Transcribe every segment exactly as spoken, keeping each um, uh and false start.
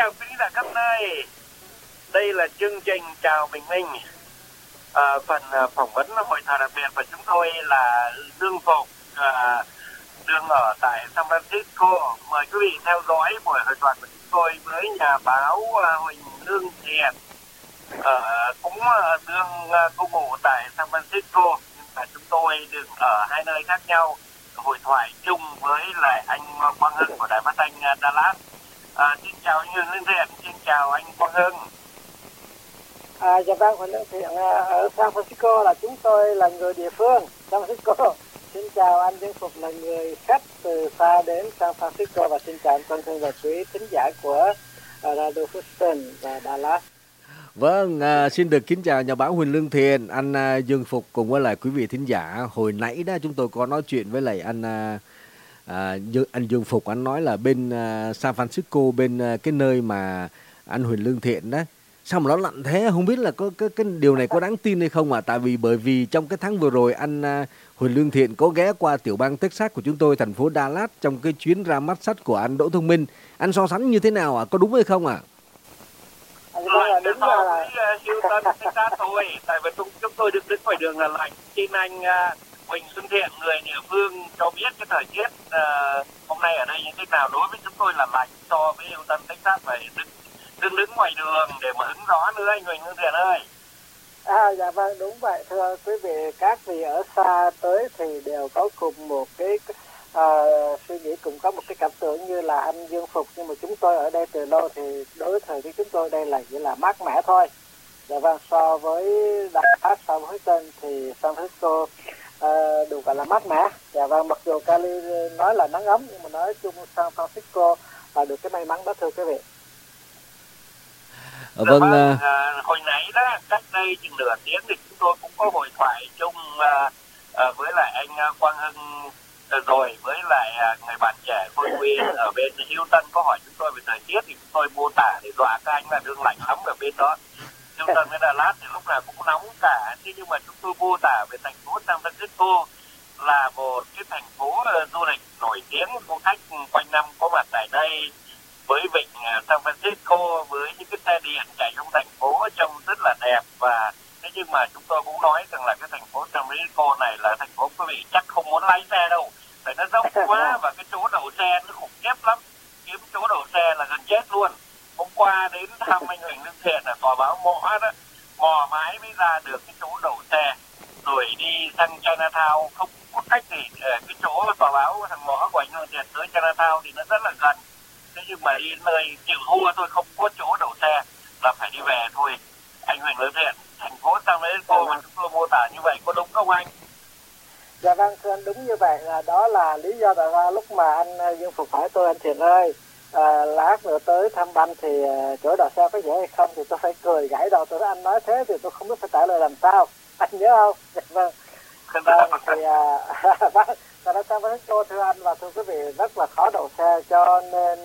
chào quý vị khắp nơi. Đây là chương trình Chào Bình Minh. À, phần à, phỏng vấn hội thảo đặc biệt của chúng tôi là Dương Phục, à, đương ở tại San Francisco. Mời quý vị theo dõi buổi hội thoại của chúng tôi với nhà báo à, Huỳnh Lương Thiện, à, cũng à, đương à, cư ngụ tại San Francisco, nhưng mà chúng tôi được ở hai nơi khác nhau, hội thoại chung với lại anh Quang Hưng của Đài Phát thanh Dallas. À, xin chào anh Huỳnh Lương Thiện, xin chào anh Quang Hưng. À, dạ vâng, Huỳnh Lương Thiện ở San Francisco, là chúng tôi là người địa phương San Francisco. Xin chào anh Dương Phục là người khách từ xa đến San Francisco, và xin chào anh Quang Hưng và quý thính giả của uh, Radio Houston và Dallas. Vâng, à, xin được kính chào nhà báo Huỳnh Lương Thiện, anh à, Dương Phục cùng với lại quý vị thính giả. Hồi nãy đó chúng tôi có nói chuyện với lại anh à, à, anh Dương Phục, anh nói là bên à, San Francisco, bên à, cái nơi mà anh Huỳnh Lương Thiện đó. Sao mà nó lạnh thế? Không biết là có cái, cái điều này có đáng tin hay không ạ? À? Tại vì bởi vì trong cái tháng vừa rồi anh à, Huỳnh Lương Thiện có ghé qua tiểu bang Texas của chúng tôi, thành phố Dallas, trong cái chuyến ra mắt sách của anh Đỗ Thông Minh. Anh so sánh như thế nào ạ? À? Có đúng hay không ạ? À? Lạnh là so với Houston, Texas thôi. Tại vì chúng, chúng tôi được đứng ngoài đường là lạnh. Xin anh uh, Huỳnh Lương Thiện, người địa phương, cho biết cái thời tiết uh, hôm nay ở đây như thế nào. Đối với chúng tôi là lạnh so với Houston, Texas, phải đứng đứng đứng ngoài đường để mà hứng gió nữa anh Huỳnh Lương Thiện ơi. À, dạ vâng, đúng vậy. Thưa quý vị, các vị ở xa tới thì đều có cùng một cái uh, suy nghĩ, cùng có một cái cảm tưởng như là anh Dương Phục. Nhưng mà chúng tôi ở đây từ lâu thì đối với thời tiết chúng tôi đây là chỉ là mát mẻ thôi. Dạ vâng, so với Dallas, so với Houston thì San Francisco uh, được gọi là mát mẻ. Dạ vâng, mặc dù Cali nói là nắng ấm, nhưng mà nói chung San Francisco là được cái may mắn đó thưa quý vị. Vâng, vâng à, hồi nãy đó, cách đây chừng nửa tiếng thì chúng tôi cũng có hội thoại chung à, à, với lại anh Quang Hưng, à, rồi với lại à, người bạn trẻ Khôi Nguyên ở bên Houston có hỏi chúng tôi về thời tiết, thì chúng tôi mô tả để dọa các anh là đương lạnh lắm ở bên đó. Houston với Dallas thì lúc nào cũng nóng cả, thế nhưng mà chúng tôi mô tả về thành phố San Francisco là một cái thành phố uh, du lịch nổi tiếng, du khách quanh năm có mặt tại đây, với vịnh San Francisco, với những cái xe điện chạy trong thành phố trông rất là đẹp. Và thế nhưng mà chúng tôi cũng nói rằng là cái thành phố San Francisco này là thành phố quý vị chắc không muốn lái xe đâu, tại nó dốc quá và cái chỗ đậu xe nó khủng khiếp lắm, kiếm chỗ đậu xe là gần chết luôn. Hôm qua đến thăm anh Huỳnh Lương Thiện ở tòa báo mõ đó, mò mãi mới ra được cái chỗ đậu xe, rồi đi sang Chinatown không có cách gì. Cái chỗ tòa báo thằng mõ của anh Lương Thiện tới Chinatown thì nó rất là gần, thế nhưng mà đi nơi chịu thua tôi, không có chỗ đậu xe là phải đi về thôi. Anh Huỳnh Lương Thiện, thành phố San Francisco mà chúng tôi mô tả như vậy có đúng không anh? Dạ vâng, thưa anh, đúng như vậy. Là đó là lý do tại sao lúc mà anh Dương Phục hỏi tôi, anh Thiện ơi, à, lát nữa tới thăm anh thì uh, chỗ đậu xe có dễ hay không, thì tôi phải cười gãi đầu. Tôi nói anh nói thế thì tôi không biết phải trả lời làm sao, anh nhớ không? Dạ vâng. Vâng, thì uh, vâng, tại San Francisco thưa anh và thưa quý vị rất là khó đậu xe, cho nên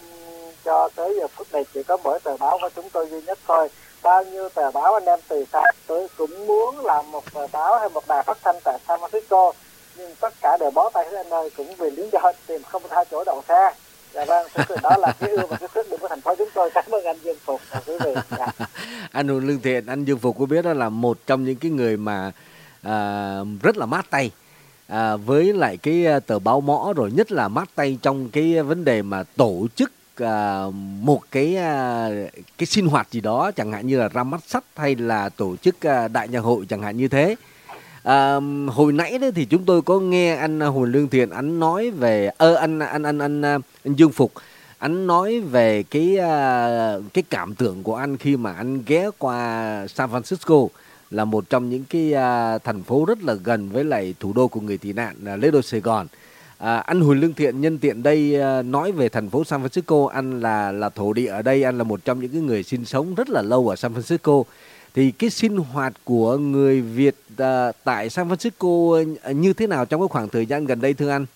cho tới giờ phút này chỉ có mỗi tờ báo của chúng tôi duy nhất thôi. Bao nhiêu tờ báo anh em từ xa tôi cũng muốn làm một tờ báo hay một đài phát thanh tại San Francisco, nhưng tất cả đều bó tay hết anh ơi, cũng vì lý do tìm không tha chỗ đậu xe. Dạ vâng, đó là cái ưu và cái khuyết điểm của thành phố chúng tôi. Cảm ơn anh Dương Phục và quý vị. Dạ. Anh Huỳnh Lương Thiện, anh Dương Phục có biết đó là một trong những cái người mà à, rất là mát tay à, với lại cái tờ báo mõ, rồi nhất là mát tay trong cái vấn đề mà tổ chức à, một cái à, cái sinh hoạt gì đó, chẳng hạn như là ra mắt sách hay là tổ chức à, đại nhạc hội chẳng hạn như thế. À, hồi nãy đấy thì chúng tôi có nghe anh Huỳnh Lương Thiện anh nói về ơ anh anh anh anh anh Dương Phục anh nói về cái cái cảm tưởng của anh khi mà anh ghé qua San Francisco, là một trong những cái thành phố rất là gần với lại thủ đô của người tị nạn là Lê Đô Sài Gòn. À, anh Huỳnh Lương Thiện nhân tiện đây nói về thành phố San Francisco, anh là là thổ địa ở đây, anh là một trong những cái người sinh sống rất là lâu ở San Francisco. Thì cái sinh hoạt của người Việt à, tại San Francisco như thế nào trong cái khoảng thời gian gần đây thưa anh?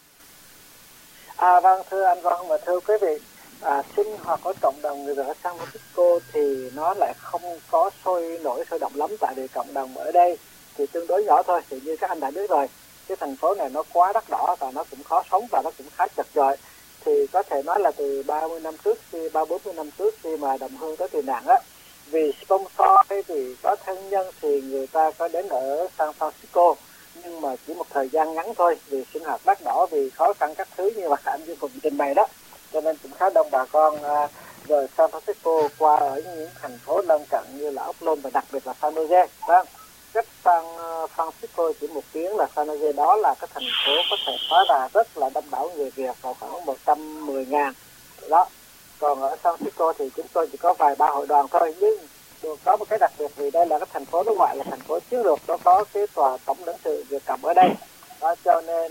À vâng, thưa anh Vân và thưa quý vị, à, sinh hoạt của cộng đồng người Việt ở San Francisco thì nó lại không có sôi nổi sôi động lắm, tại vì cộng đồng ở đây thì tương đối nhỏ thôi. Thì như các anh đã biết rồi, cái thành phố này nó quá đắt đỏ và nó cũng khó sống và nó cũng khá chật chội. thì có thể nói là từ ba mươi năm trước, khi ba bốn mươi năm trước khi mà đồng hương tới tị nạn á, vì sponsor ấy thì có thân nhân thì người ta có đến ở San Francisco, nhưng mà chỉ một thời gian ngắn thôi, vì sinh hoạt đắt đỏ, vì khó khăn các thứ như mà anh Dương Phục trình bày đó, cho nên cũng khá đông bà con uh, rời San Francisco qua ở những thành phố lân cận như là Oakland và đặc biệt là San Jose. Vâng, cách San Francisco chỉ một tiếng là San Jose, đó là cái thành phố có thể nói là rất là đông đảo người Việt, vào khoảng một trăm mười ngàn đó. Còn ở San Francisco thì chúng tôi chỉ có vài ba hội đoàn thôi, nhưng được có một cái đặc biệt vì đây là cái thành phố nó gọi là thành phố chiến lược, nó có cái tòa tổng lãnh sự Việt Cộng ở đây đó, cho nên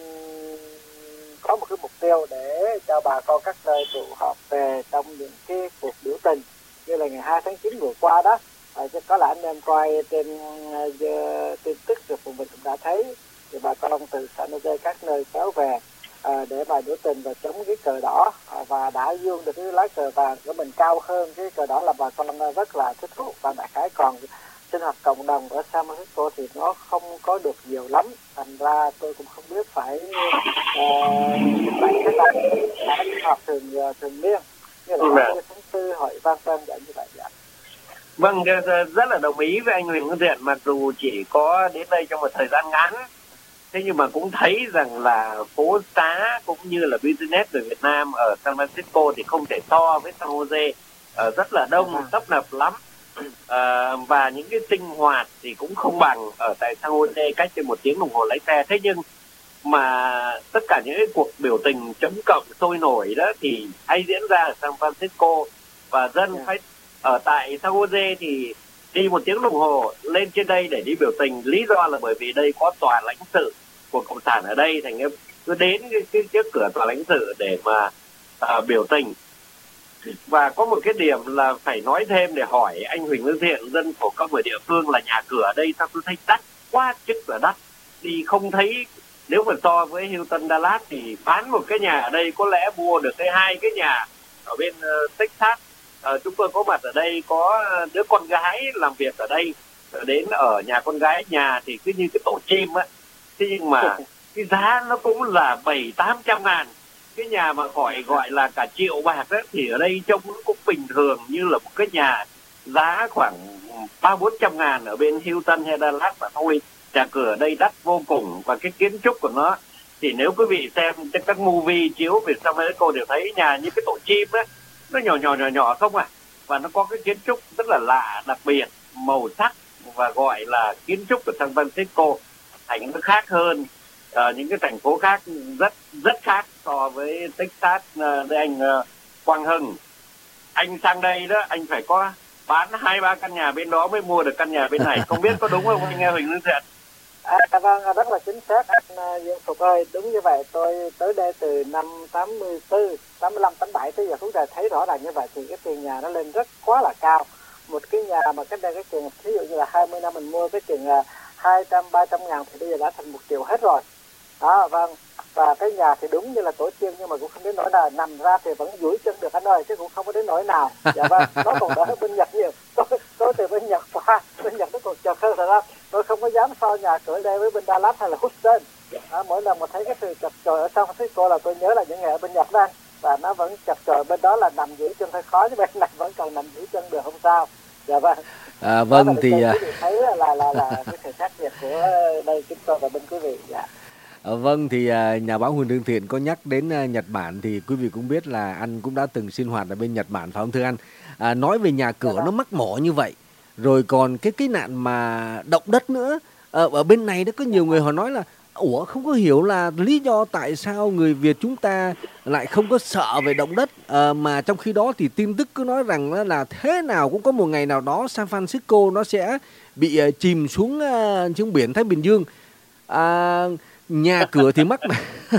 có một cái mục tiêu để cho bà con các nơi tụ họp về trong những cái cuộc biểu tình như là ngày hai tháng chín vừa qua đó. À, có lẽ anh em coi trên uh, tin tức rồi phụ mình cũng đã thấy, thì bà con từ San Jose các nơi kéo về à, để mà biểu tình và chống cái cờ đỏ, à, và đã dương được cái lá cờ vàng của mình cao hơn cái cờ đỏ, là bà con rất là thích thú. Và đại khái còn sinh hoạt cộng đồng ở San Francisco thì nó không có được nhiều lắm, thành ra tôi cũng không biết phải phải thế nào để sinh hoạt thường thường niên như là hai mươi tháng tư hội Văn Sơn vậy như vậy. Dạ. Vâng, rất là đồng ý với anh Huỳnh Hữu Thiện, mặc dù chỉ có đến đây trong một thời gian ngắn, thế nhưng mà cũng thấy rằng là phố xá cũng như là business ở Việt Nam ở San Francisco thì không thể so với San Jose, uh, rất là đông, tấp nập lắm, uh, và những cái sinh hoạt thì cũng không bằng ở tại San Jose, cách trên một tiếng đồng hồ lái xe. Thế nhưng mà tất cả những cái cuộc biểu tình chống cộng sôi nổi đó thì hay diễn ra ở San Francisco, và dân yeah. phải ở tại San Jose thì đi một tiếng đồng hồ lên trên đây để đi biểu tình. Lý do là bởi vì đây có tòa lãnh sự của cộng sản ở đây, thành cứ đến cái, cái trước cửa tòa lãnh sự để mà uh, biểu tình. Và có một cái điểm là phải nói thêm để hỏi anh Huỳnh Hữu Thiện, dân phổ công ở địa phương, là nhà cửa ở đây sao tôi thấy đắt quá chức là đắt, thì không thấy. Nếu mà so với Houston, Dallas thì bán một cái nhà ở đây có lẽ mua được cái hai cái nhà ở bên uh, Texas. Uh, chúng tôi có mặt ở đây, có đứa con gái làm việc ở đây, đến ở nhà con gái nhà thì cứ như cái tổ chim á. Thế nhưng mà cái giá nó cũng là bảy tám trăm ngàn. Cái nhà mà gọi gọi là cả triệu bạc đó, thì ở đây trông nó cũng bình thường như là một cái nhà giá khoảng ba bốn trăm ngàn ở bên Houston hay Dallas mà thôi. Nhà cửa ở đây đắt vô cùng, và cái kiến trúc của nó thì nếu quý vị xem trên các movie chiếu về San Francisco đều thấy nhà như cái tổ chim á, nó nhỏ nhỏ nhỏ nhỏ không à, và nó có cái kiến trúc rất là lạ, đặc biệt, màu sắc, và gọi là kiến trúc của San Francisco thành nó khác hơn uh, những cái thành phố khác, rất rất khác so với Texas. Uh, đây anh uh, Quang Hưng, anh sang đây đó, anh phải có bán hai ba căn nhà bên đó mới mua được căn nhà bên này, không biết có đúng không anh nghe Huỳnh Hữu Thiện? À, vâng, rất là chính xác anh Dương Phục ơi, đúng như vậy. Tôi tới đây từ năm tám mươi tư, tám mươi lăm, tám mươi bảy tới giờ chúng ta thấy rõ ràng như vậy, thì cái tiền nhà nó lên rất quá là cao. Một cái nhà mà cách đây cái tiền ví dụ như là hai mươi năm mình mua cái tiền hai trăm, ba trăm ngàn thì bây giờ đã thành một triệu hết rồi. Đó, vâng. Và cái nhà thì đúng như là tổ chim, nhưng mà cũng không đến nỗi nào, nằm ra thì vẫn duỗi chân được anh ơi, chứ cũng không có đến nỗi nào. Dạ vâng, nó còn đỡ bên Nhật nhiều. Tôi, tôi từ bên Nhật qua, bên Nhật nó còn chật hơn thật ra. Tôi không có dám so nhà cửa đây với bên Dallas hay là Houston. À, mỗi lần mà thấy cái sự chật chội ở San Francisco là tôi nhớ là những ngày ở bên Nhật đó anh. Và nó vẫn chật chội, bên đó là nằm duỗi chân hơi khó, chứ bên này vẫn còn nằm duỗi chân được, không sao. Dạ vâng. À, vâng thì thấy là là là, là cái sự khác biệt của đây chúng tôi và bên quý vị. Dạ. À, vâng thì à, nhà báo Huỳnh Hữu Thiện có nhắc đến à, Nhật Bản, thì quý vị cũng biết là anh cũng đã từng sinh hoạt ở bên Nhật Bản phải không thưa anh? À, nói về nhà cửa nó mắc mỏ như vậy, rồi còn cái cái nạn mà động đất nữa, à, ở bên này đó có nhiều người họ nói là ủa không có hiểu là lý do tại sao người Việt chúng ta lại không có sợ về động đất, à, mà trong khi đó thì tin tức cứ nói rằng là, là thế nào cũng có một ngày nào đó San Francisco nó sẽ bị uh, chìm xuống uh, xuống biển Thái Bình Dương. À, nhà cửa thì mắc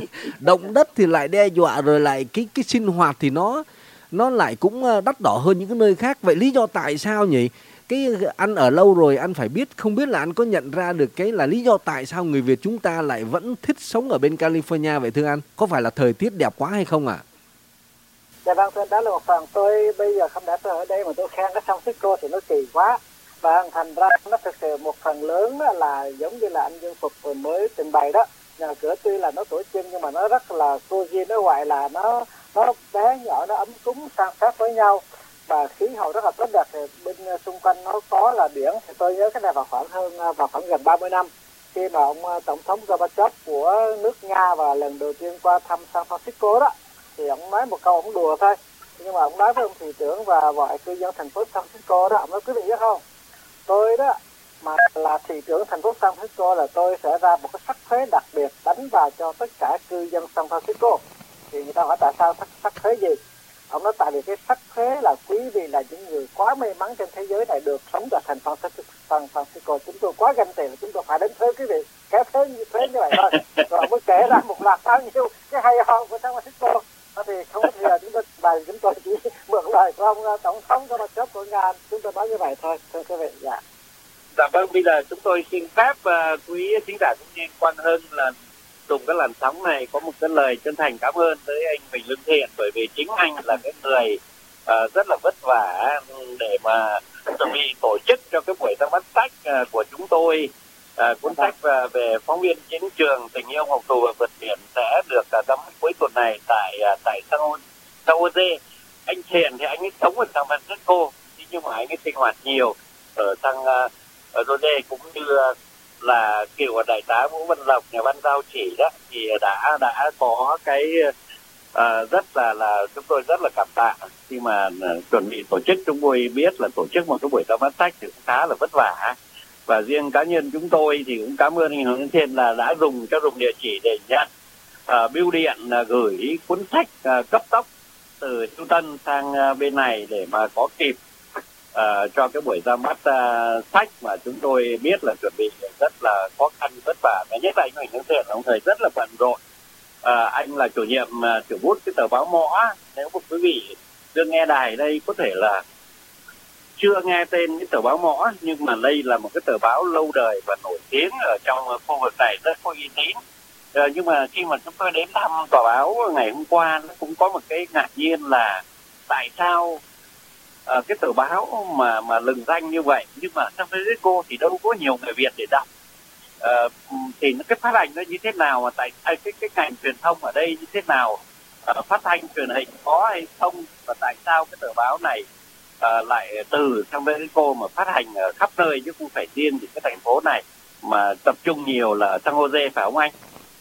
động đất thì lại đe dọa, rồi lại cái cái sinh hoạt thì nó nó lại cũng đắt đỏ hơn những cái nơi khác. Vậy lý do tại sao nhỉ? Cái anh ở lâu rồi anh phải biết, không biết là anh có nhận ra được cái là lý do tại sao người Việt chúng ta lại vẫn thích sống ở bên California vậy thưa anh? Có phải là thời tiết đẹp quá hay không ạ? À? Dạ vâng, thưa anh, đó là một phần. Tôi bây giờ không đã tôi ở đây mà tôi khen cái San Francisco thì nó kỳ quá. Và thành ra nó thực sự một phần lớn là giống như là anh Dương Phục mới trình bày đó. Nhà cửa tuy là nó tổ chim nhưng mà nó rất là cozy, nó gọi là nó nó nó bé nhỏ, nó ấm cúng san sát với nhau và khí hậu rất là tốt đẹp. Thì bên uh, xung quanh nó có là biển. Thì tôi nhớ cái này vào khoảng hơn uh, vào khoảng gần ba mươi năm khi mà ông uh, tổng thống Gorbachev của nước Nga và lần đầu tiên qua thăm San Francisco đó, thì ông nói một câu, ông đùa thôi, nhưng mà ông nói với ông thị trưởng và mọi cư dân thành phố San Francisco đó, ông nói quý vị biết không, tôi đó mà là thị trưởng thành phố San Francisco là tôi sẽ ra một cái sắc thuế đặc biệt đánh vào cho tất cả cư dân San Francisco. Thì người ta hỏi tại sao sắc, sắc thuế gì? Ông nói tại vì cái sắc thuế là quý vị là những người quá may mắn trên thế giới này được sống tại thành phố San Francisco. Chúng tôi quá ganh tiền là chúng tôi phải đến thuế quý vị, kéo thuế như thuế như vậy thôi. Rồi ông mới kể ra một loạt bao nhiêu cái hay ho của San Francisco. Thì không có thì là chúng tôi bài chúng tôi chỉ mượn lời của ông tổng thống của mặt chất của Nga, chúng tôi nói như vậy thôi, thưa quý vị. Dạ. Dạ vâng, bây giờ chúng tôi xin phép uh, quý thính giả cũng như Quang Hưng là dùng cái làn sóng này có một cái lời chân thành cảm ơn tới anh Huỳnh Lương Thiện, bởi vì chính anh là cái người uh, rất là vất vả để mà chuẩn bị tổ chức cho cái buổi ra mắt sách uh, của chúng tôi. Uh, cuốn sách uh, về phóng viên chiến trường tình yêu học tù và vượt biển sẽ được uh, ra mắt cuối tuần này tại uh, tại San Jose. Anh Thiện thì anh ấy sống ở San Francisco, nhưng mà anh ấy sinh hoạt nhiều ở San uh, ở Jose, cũng như là kiểu ở đại tá Vũ Văn Lộc, nhà văn Giao Chỉ đó, thì đã đã có cái uh, rất là là chúng tôi rất là cảm tạ khi mà uh, chuẩn bị tổ chức. Chúng tôi biết là tổ chức một cái buổi ra mắt sách thì cũng khá là vất vả, và riêng cá nhân chúng tôi thì cũng cảm ơn anh Hồng Thiên là đã dùng cho dùng địa chỉ để nhận uh, bưu điện uh, gửi cuốn sách uh, cấp tốc từ Chu Tân sang uh, bên này để mà có kịp Uh, cho cái buổi ra mắt uh, sách mà chúng tôi biết là chuẩn bị rất là khó khăn vất vả. Và nhất là anh Huỳnh Lương Thiện ông thầy rất là bận rộn. Uh, anh là chủ nhiệm uh, chủ bút cái tờ báo Mõ. Nếu một quý vị đương nghe đài đây có thể là chưa nghe tên cái tờ báo Mõ, nhưng mà đây là một cái tờ báo lâu đời và nổi tiếng ở trong khu vực này, rất có uy tín. Uh, nhưng mà khi mà chúng tôi đến thăm tờ báo ngày hôm qua, nó cũng có một cái ngạc nhiên là tại sao À, cái tờ báo mà mà lừng danh như vậy nhưng mà San Francisco thì đâu có nhiều người Việt để đọc. À, thì cái phát hành nó như thế nào, mà tại cái cái ngành truyền thông ở đây như thế nào, à, phát thanh truyền hình có hay không, và tại sao cái tờ báo này à, lại từ San Francisco mà phát hành ở khắp nơi chứ không phải riêng thì cái thành phố này mà tập trung nhiều là San Jose, phải không anh?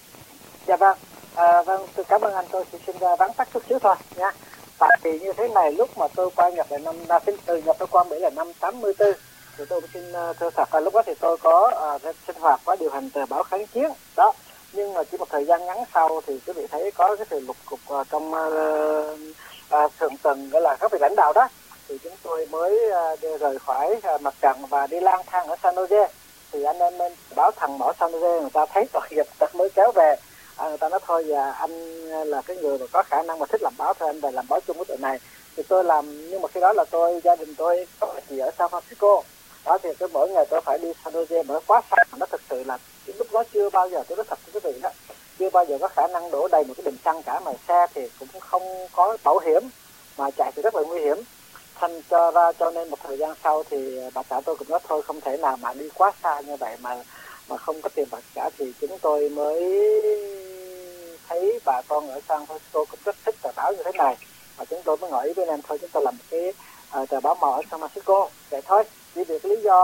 Dạ vâng, à, vâng, tôi cảm ơn anh. Tôi chỉ xin vắn tắt chút xíu thôi nha. Tại vì như thế này, lúc mà tôi qua Nhật là năm từ Nhật tôi qua Mỹ là năm tám mươi tư, thì tôi xin thưa thật là lúc đó thì tôi có uh, sinh hoạt và điều hành tờ báo Kháng Chiến đó. Nhưng mà chỉ một thời gian ngắn sau thì quý vị thấy có cái sự lục cục uh, trong uh, uh, thượng tầng, gọi là các vị lãnh đạo đó, thì chúng tôi mới uh, rời khỏi uh, mặt trận và đi lang thang ở San Jose. Thì anh em bên báo thằng báo San Jose người ta thấy tội nghiệp ta mới kéo về. À, người ta nói thôi và anh là cái người mà có khả năng mà thích làm báo thôi, anh về làm báo chung với tụi này. Thì tôi làm, nhưng mà khi đó là tôi gia đình tôi có gì ở San Francisco đó, thì tôi mỗi ngày tôi phải đi San Jose mà nó quá xa. Nó thực sự là lúc đó chưa bao giờ, tôi nói thật với quý vị đó, chưa bao giờ có khả năng đổ đầy một cái bình xăng cả, mà xe thì cũng không có bảo hiểm, mà chạy thì rất là nguy hiểm. Thành cho ra cho nên một thời gian sau thì bà xã tôi cũng nói thôi không thể nào mà đi quá xa như vậy mà mà không có tiền bạc cả. Thì chúng tôi mới thấy bà con ở San Francisco cũng rất thích tờ báo như thế này, và chúng tôi mới ngỏ ý với anh thôi chúng tôi làm một cái uh, tờ báo màu ở San Francisco vậy thôi. Chỉ vì cái lý do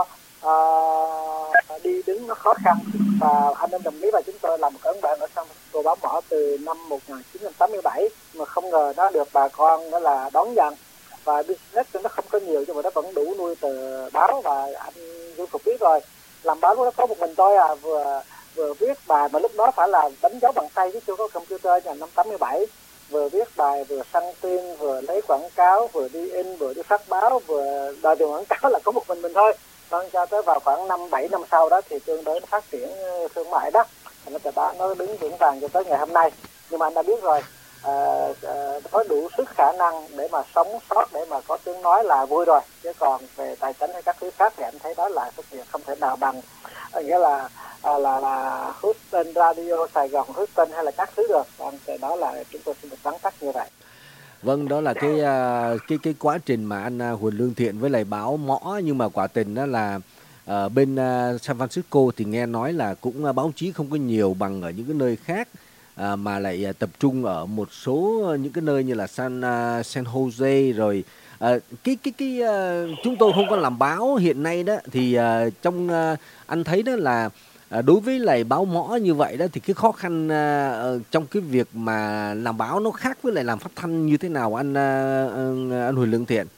uh, đi đứng nó khó khăn, và anh em đồng ý và chúng tôi làm một ấn bản ở San Francisco báo mỏ từ năm một nghìn chín trăm tám mươi bảy, mà không ngờ nó được bà con đó là đón nhận, và business nó không có nhiều nhưng mà nó vẫn đủ nuôi tờ báo. Và anh Du Phục biết rồi, làm báo nó có một mình tôi à, vừa vừa viết bài mà lúc đó phải là đánh dấu bằng tay chứ chưa có computer, nhà năm tám mươi bảy, vừa viết bài vừa săn tin vừa lấy quảng cáo vừa đi in vừa đi phát báo vừa đòi tiền quảng cáo là có một mình mình thôi. Còn cho tới vào khoảng năm bảy năm sau đó thì tương đối nó phát triển thương mại đó, nó tờ báo nó đứng vững vàng cho tới ngày hôm nay. Nhưng mà anh đã biết rồi, à, à, có đủ sức khả năng để mà sống sót, để mà có tiếng nói là vui rồi, chứ còn về tài chính hay các thứ khác thì anh thấy đó là cái việc không thể nào bằng, nghĩa là à, là là Houston Radio Sài Gòn, Houston hay là các thứ được. Còn đó là chúng tôi xin được vắn tắt như vậy. Vâng, đó là cái cái cái quá trình mà anh Huỳnh Lương Thiện với lại báo Mõ, nhưng mà quả tình đó là ở bên San Francisco thì nghe nói là cũng báo chí không có nhiều bằng ở những cái nơi khác. à, mà lại à, tập trung ở một số những cái nơi như là San à, San Jose rồi à, cái cái cái à, chúng tôi không có làm báo hiện nay đó thì à, trong à, anh thấy đó là à, đối với lại báo mõ như vậy đó thì cái khó khăn à, ờ, trong cái việc mà làm báo nó khác với lại làm phát thanh như thế nào anh à, anh, anh Huỳnh Lương Thiện?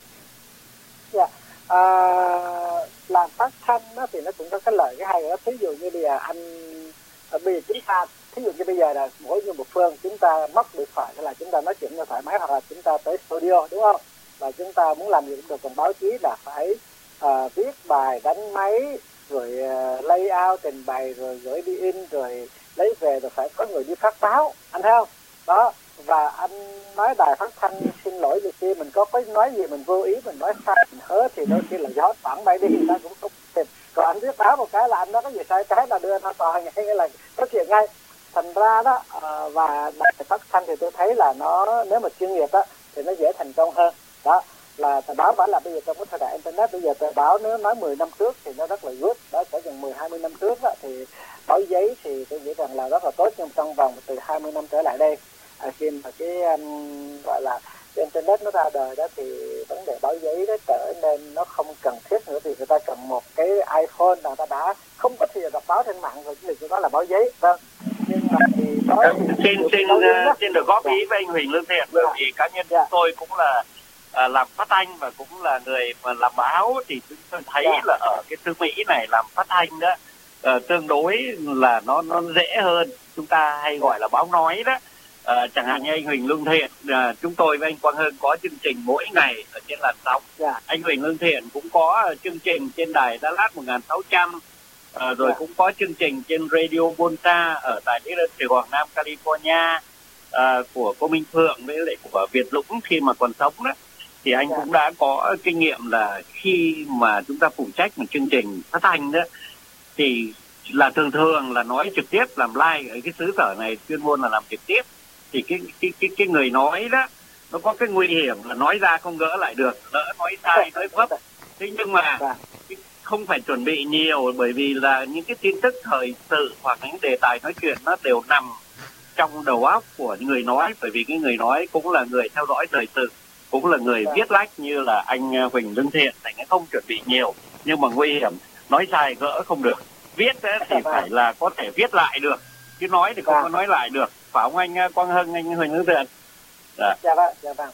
Dạ. À, làm phát thanh đó thì nó cũng có cái lợi cái hay đó. Thí dụ như bây giờ anh ở bây giờ chúng ta, thí dụ như bây giờ là mỗi như một phương chúng ta móc điện thoại hay là chúng ta nói chuyện cho thoải mái, hoặc là chúng ta tới studio, đúng không? Và chúng ta muốn làm gì cũng được. Còn báo chí là phải à, viết bài, đánh máy, rồi uh, layout, trình bày, rồi gửi đi in, rồi lấy về, rồi phải có người đi phát báo, anh thấy không? Đó. Và anh nói đài phát thanh xin lỗi vì khi mình có cái nói gì mình vô ý, mình nói sai, mình hớ thì đôi khi là gió thoảng bay đi, người ta cũng không tìm. Còn anh viết báo một cái là anh nói cái gì sai trái là đưa nó tòa ngay, nghĩa là có chuyện ngay. Thành ra đó uh, và đài phát thanh thì tôi thấy là nó, nếu mà chuyên nghiệp đó thì nó dễ thành công hơn. Đó là tờ báo phải là bây giờ trong cái thời đại internet, bây giờ tờ báo nếu nói mười năm trước thì nó rất là good, đó cỡ chừng mười hai mươi năm trước đó, thì báo giấy thì tôi nghĩ rằng là rất là tốt, nhưng trong vòng từ hai mươi năm trở lại đây, à, khi mà cái um, gọi là cái internet nó ra đời đó, thì vấn đề báo giấy đó trở nên nó không cần thiết nữa, vì người ta cầm một cái iPhone là người ta đã không có thì đọc báo trên mạng rồi, cái việc đó là báo giấy. Vâng, nhưng mà thì nói thì xin xin uh, xin được góp ý với anh Huỳnh Lương Thiện, bởi vì cá nhân yeah. tôi cũng là uh, làm phát thanh và cũng là người mà làm báo, thì chúng tôi thấy yeah. là ở cái xứ Mỹ này làm phát thanh đó uh, tương đối là nó nó dễ hơn, chúng ta hay gọi là báo nói đó. Uh, chẳng hạn như anh Huỳnh Lương Thiện, uh, chúng tôi với anh Quang Hưng có chương trình mỗi ngày ở trên làn sóng. Yeah. Anh Huỳnh Lương Thiện cũng có uh, chương trình trên đài Đà Lạt một nghìn sáu trăm, uh, rồi yeah. cũng có chương trình trên Radio Bonta ở tại Sài Gòn Nam, California, uh, của cô Minh Phượng với lại của Việt Dũng khi mà còn sống đó. Thì anh yeah. cũng đã có kinh nghiệm là khi mà chúng ta phụ trách một chương trình phát thanh đó thì là thường thường là nói trực tiếp, làm live ở cái xứ sở này chuyên môn là làm trực tiếp, thì cái cái cái cái người nói đó nó có cái nguy hiểm là nói ra không gỡ lại được, lỡ nói sai nói vấp. Thế nhưng mà không phải chuẩn bị nhiều, bởi vì là những cái tin tức thời sự hoặc những đề tài nói chuyện nó đều nằm trong đầu óc của người nói, bởi vì cái người nói cũng là người theo dõi thời sự, cũng là người viết lách như là anh Huỳnh Lương Thiện, thành nó không chuẩn bị nhiều nhưng mà nguy hiểm, nói sai gỡ không được. Viết thì phải là có thể viết lại được, chứ nói thì không có nói lại được, phải không anh Quang Hưng, anh Huỳnh Lương Thiện? Dạ, dạ vâng, dạ vâng.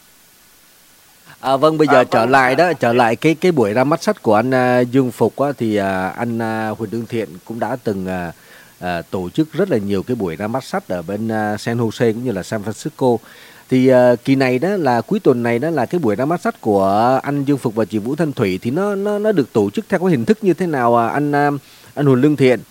À, vâng, bây giờ à, trở vâng, lại đó, trở lại cái cái buổi ra mắt sách của anh uh, Dương Phục á, thì uh, anh uh, Huỳnh Lương Thiện cũng đã từng uh, uh, tổ chức rất là nhiều cái buổi ra mắt sách ở bên uh, San Jose cũng như là San Francisco. Thì uh, kỳ này đó là cuối tuần này đó là cái buổi ra mắt sách của anh Dương Phục và chị Vũ Thanh Thủy, thì nó nó nó được tổ chức theo cái hình thức như thế nào uh, anh uh, anh Huỳnh Lương Thiện?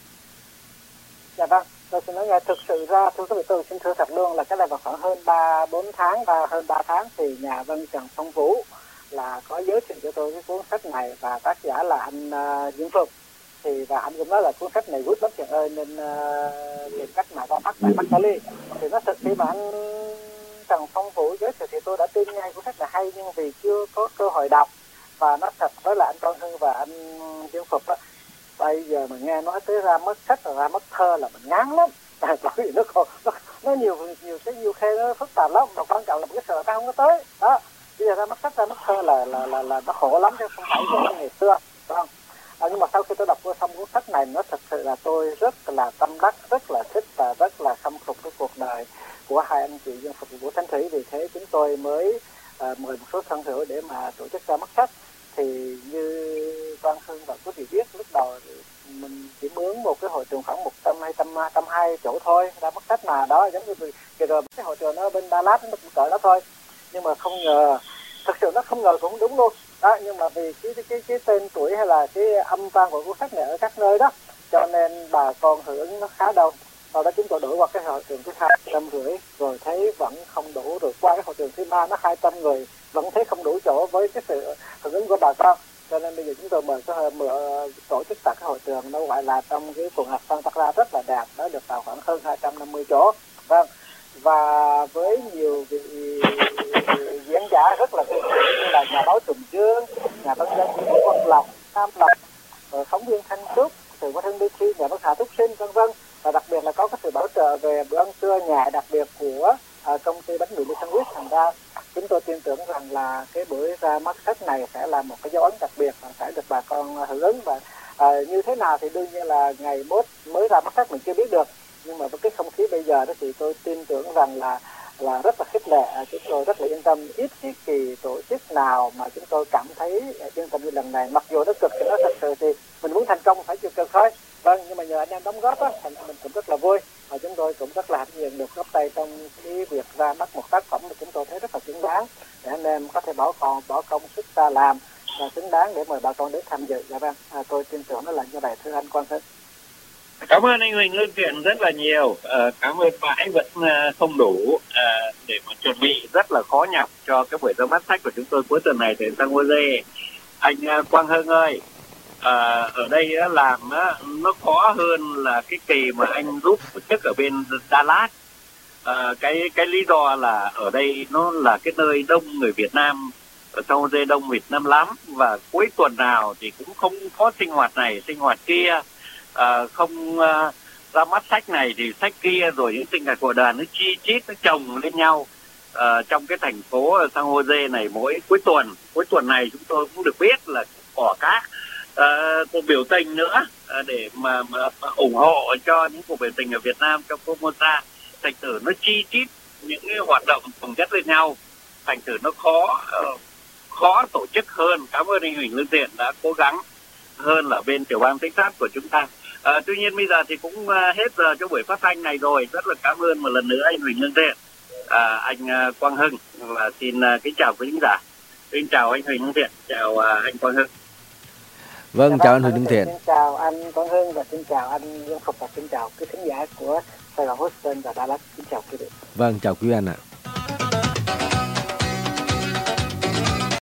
Dạ vâng, tôi xin nói nghe, thực sự ra thưa quý vị, tôi xin thưa thật luôn là cái này vào khoảng hơn ba bốn tháng, ba hơn ba tháng thì nhà văn Trần Phong Vũ là có giới thiệu cho tôi cái cuốn sách này, và tác giả là anh uh, Dương Phục. Thì và anh cũng nói là cuốn sách này good lắm Thiện ơi, nên uh, tìm cách mà có bắt tại bắt Cali. Thì nó thực khi mà anh Trần Phong Vũ giới thiệu thì tôi đã tin ngay cuốn sách là hay, nhưng vì chưa có cơ hội đọc. Và nó thật với là anh Quang Hưng và anh Dương Phục đó, bây giờ mà nghe nói tới ra mắt sách và ra mắt thơ là mình ngán lắm, bởi vì nó còn nó, nó nhiều nhiều cái nhiều khê nó phức tạp lắm, và quan trọng là một cái sở ta không có tới đó. Bây giờ ra mắt sách ra mắt thơ là là là, là nó khổ lắm chứ không phải như ngày xưa, đúng không? À, nhưng mà sau khi tôi đọc qua xong cuốn sách này, nó thật sự là tôi rất là tâm đắc, rất là thích và rất là khâm phục cái cuộc đời của hai anh chị Dương Phục và Vũ Thanh Thủy. Vì thế chúng tôi mới à, mời một số thân hữu để mà tổ chức ra mắt sách. Thì như Quang Hưng và quý vị biết, lúc đầu mình chỉ mướn một cái hội trường khoảng một trăm hai trăm trăm hai chỗ thôi ra mắt sách mà đó, giống như vừa rồi cái hội trường nó bên Đà Lạt nó cũng cỡ đó thôi, nhưng mà không ngờ, thực sự nó không ngờ cũng đúng luôn đó, nhưng mà vì cái cái cái, cái tên tuổi hay là cái âm vang của cuốn sách này ở các nơi đó, cho nên bà con hưởng ứng nó khá đông. Sau đó chúng tôi đổi qua cái hội trường thứ hai trăm rưỡi, rồi thấy vẫn không đủ, rồi qua cái hội trường thứ ba nó hai trăm người vẫn thấy không đủ chỗ với cái sự hưởng ứng của bà con, cho nên bây giờ chúng tôi mời cái mở tổ chức tại cái hội trường nó gọi là trong cái quần hạt Santa Clara rất là đẹp, nó được vào khoảng hơn hai trăm năm mươi chỗ, vâng, và với nhiều vị diễn giả rất là tuyệt vời như là nhà báo Trùng Dương, nhà văn dân Vũ Quang Lộc, Nam Lộc, rồi phóng viên Thanh Trúc, sự quan thân đôi khi nhà văn Hà Thúc Sinh, vân vân, và đặc biệt là có cái sự bảo trợ về bữa ăn trưa ra mắt sách này sẽ là một cái dấu ấn đặc biệt và sẽ được bà con hưởng ứng. Và à, như thế nào thì đương nhiên là ngày mốt mới ra mắt sách mình chưa biết được, nhưng mà với cái không khí bây giờ đó thì tôi tin tưởng rằng là là rất là khích lệ, chúng tôi rất là yên tâm. Ít cái kỳ tổ chức nào mà chúng tôi cảm thấy yên tâm như lần này, mặc dù nó cực thì nó thật sự thì mình muốn thành công phải chịu cực thôi. Vâng, nhưng mà nhờ anh em đóng góp á, thành mình cũng rất là vui và chúng tôi cũng rất là hạnh diện được góp tay trong cái việc ra mắt một tác phẩm mà chúng tôi thấy rất là xứng đáng để anh em có thể bỏ công bỏ công sức ta làm và xứng đáng để mời bà con đến tham dự. Dạ vâng, à, tôi tin tưởng nó là như vậy thưa anh Quang Hưng. Cảm ơn anh Huỳnh Lương Thiện rất là nhiều. À, cảm ơn bãi vẫn không đủ à, để mà chuẩn bị rất là khó nhọc cho cái buổi ra mắt sách của chúng tôi cuối tuần này tại San Jose. Anh Quang Hưng ơi, à, ở đây làm nó khó hơn là cái kỳ mà anh giúp tổ chức ở bên Dallas. À, cái cái lý do là ở đây nó là cái nơi đông người Việt Nam, ở San Jose đông Việt Nam lắm, và cuối tuần nào thì cũng không có sinh hoạt này sinh hoạt kia. À, không à, ra mắt sách này thì sách kia, rồi những sinh hoạt của đoàn nó chi chít nó chồng lên nhau à, trong cái thành phố San Jose này. Mỗi cuối tuần cuối tuần này chúng tôi cũng được biết là có các à, cuộc biểu tình nữa à, để mà, mà, mà ủng hộ cho những cuộc biểu tình ở Việt Nam trong Formosa. Thành thử nó chi chít những cái hoạt động chồng chất lên nhau, thành thử nó khó uh, khó tổ chức hơn. Cảm ơn anh Huỳnh Lương Thiện đã cố gắng hơn là bên tiểu bang Texas của chúng ta. À, tuy nhiên bây giờ thì cũng uh, hết giờ cho buổi phát thanh này rồi. Rất là cảm ơn một lần nữa anh Huỳnh Lương Thiện, à, anh uh, Quang Hưng, và xin uh, kính chào quý khán giả. Xin chào anh Huỳnh Lương Thiện, chào uh, anh Quang Hưng. Vâng, chào anh Huỳnh Lương Thiện. Xin chào anh Quang Hưng và xin chào anh Dương Phục và xin chào quý khán giả của Sài Gòn Houston và Dallas. Xin chào quý vị. Vâng, chào quý anh ạ.